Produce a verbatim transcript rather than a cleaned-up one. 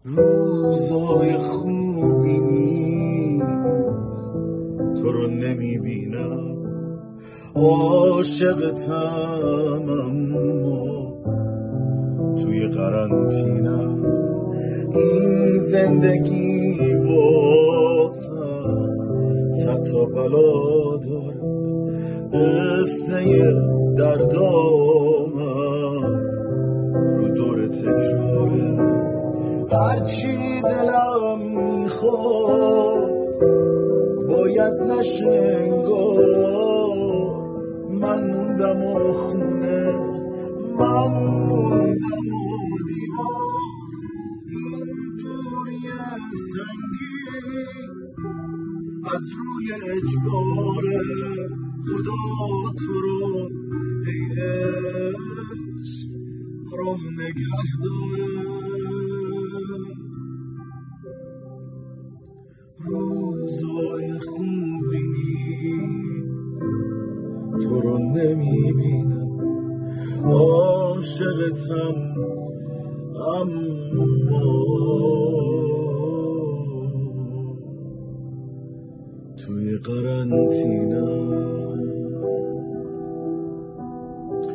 روزای خوبی نیست تو رو نمیبینم، عاشقتم اما توی قرنطینم. این زندگی واسم صد تا بلا داره، قصه دردامم رو دور تکراره. هرچی دلم میخواد باید نشه انگار، من موندم و خونه، من موندم و دیوار. این دوری سنگین از روی اجباره، خدا تو رو ای عشق برام نگه داره. روزای خوبی نیست تو رو نمیبینم، عاشقتم اما توی قرنطینه.